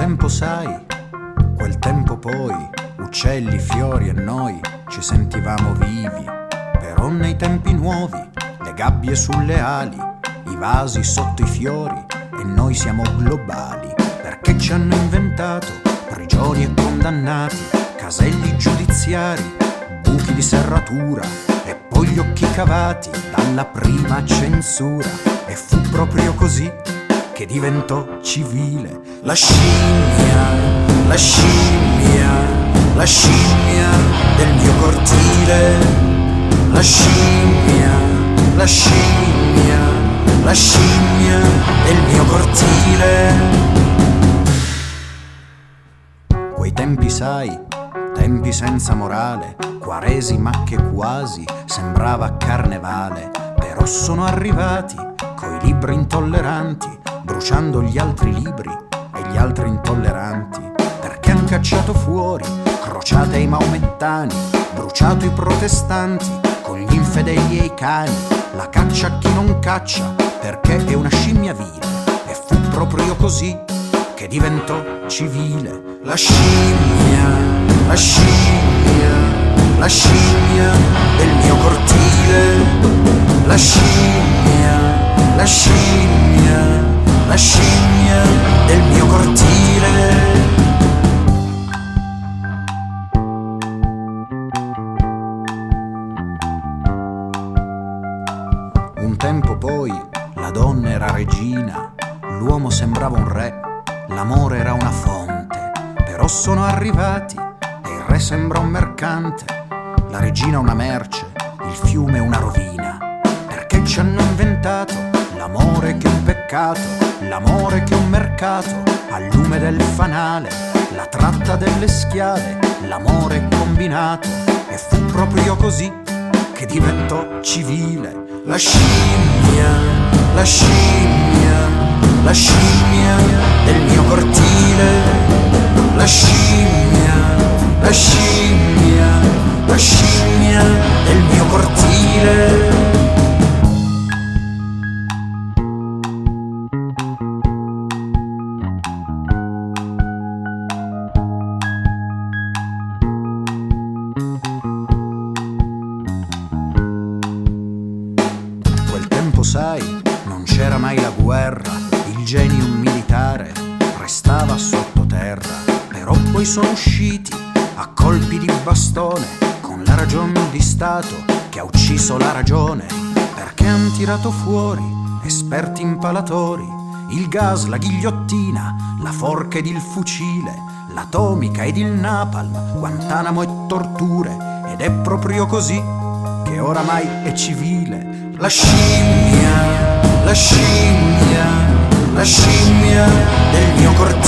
tempo sai, quel tempo poi, uccelli, fiori e noi ci sentivamo vivi. Però nei tempi nuovi, le gabbie sulle ali, i vasi sotto i fiori, e noi siamo globali. Perché ci hanno inventato prigioni e condannati, caselli giudiziari, buchi di serratura, e poi gli occhi cavati dalla prima censura. E fu proprio così che diventò civile la scimmia, la scimmia, la scimmia del mio cortile, la scimmia, la scimmia, la scimmia del mio cortile. Quei tempi sai, tempi senza morale, Quaresima che quasi sembrava carnevale. Però sono arrivati coi libri intolleranti, bruciando gli altri libri e gli altri intolleranti. Perché han cacciato fuori crociate ai maomettani, bruciato i protestanti con gli infedeli e i cani. La caccia a chi non caccia, perché è una scimmia vile. E fu proprio così che diventò civile la scimmia, la scimmia, la scimmia del mio cortile, la scimmia, la scimmia, la scimmia del mio cortile. Un tempo poi la donna era regina, l'uomo sembrava un re, l'amore era una fonte. Però sono arrivati e il re sembra un mercante, la regina una merce, il fiume una rovina. Perché ci hanno inventato l'amore che è un peccato, l'amore che è un mercato, al lume del fanale, la tratta delle schiave, l'amore combinato. E fu proprio così che diventò civile la scimmia, la scimmia, la scimmia del mio cortile, la scimmia, la scimmia, la scimmia del mio cortile. Sai, non c'era mai la guerra, il genio militare restava sottoterra. Però poi sono usciti a colpi di bastone con la ragion di Stato che ha ucciso la ragione. Perché han tirato fuori esperti impalatori, il gas, la ghigliottina, la forca ed il fucile, l'atomica ed il napalm, Guantanamo e torture. Ed è proprio così che oramai è civile la scimmia, la scimmia, la scimmia del mio cortile.